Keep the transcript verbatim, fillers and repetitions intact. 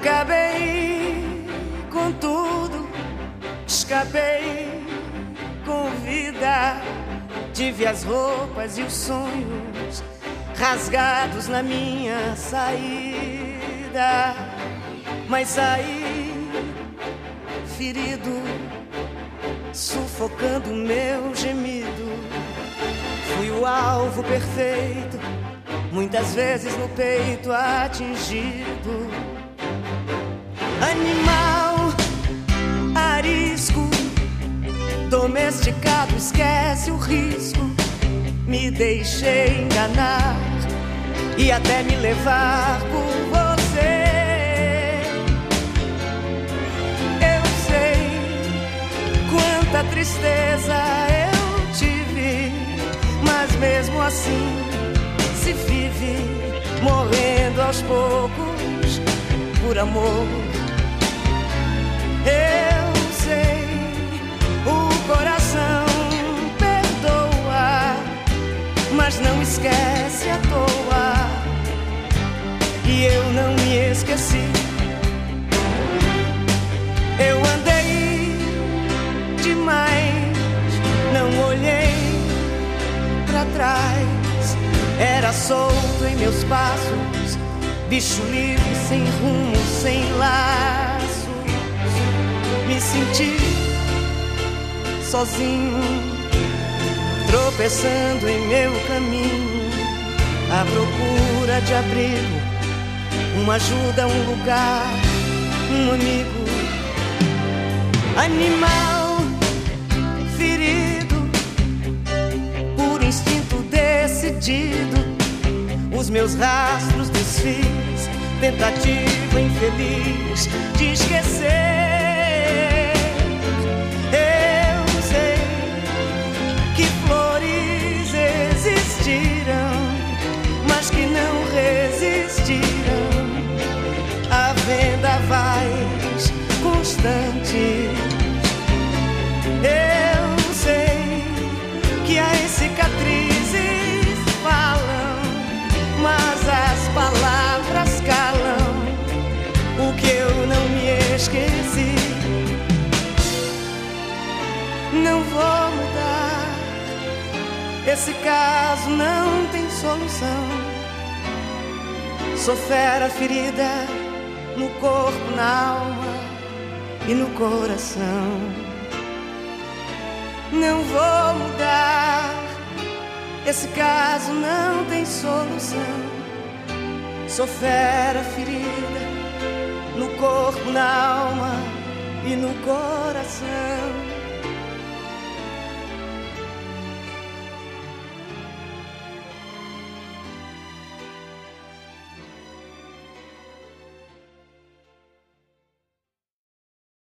Acabei com tudo, escapei com vida. Tive as roupas e os sonhos rasgados na minha saída, mas saí ferido, sufocando meu gemido. Fui o alvo perfeito, muitas vezes no peito atingido. Animal arisco, domesticado, esquece o risco. Me deixei enganar e até me levar por você. Eu sei quanta tristeza eu tive, mas mesmo assim se vive morrendo aos poucos por amor. Eu sei, o coração perdoa, mas não esquece à toa. E eu não me esqueci. Eu andei demais, não olhei pra trás. Era solto em meus passos, bicho livre, sem rumo, sem laços. Me senti sozinho, tropeçando em meu caminho, à procura de abrigo, uma ajuda, um lugar, um amigo. Animal ferido, por instinto decidido, os meus rastros desfiz, tentativa infeliz de esquecer. Eu sei que flores existiram, mas que não resistiram a vendavais constantes. Eu sei que as cicatrizes falam, mas as palavras calam o que eu não me esqueci. Não vou mudar, esse caso não tem solução. Sou fera ferida no corpo, na alma e no coração. Não vou mudar, esse caso não tem solução. Sou fera ferida no corpo, na alma e no coração.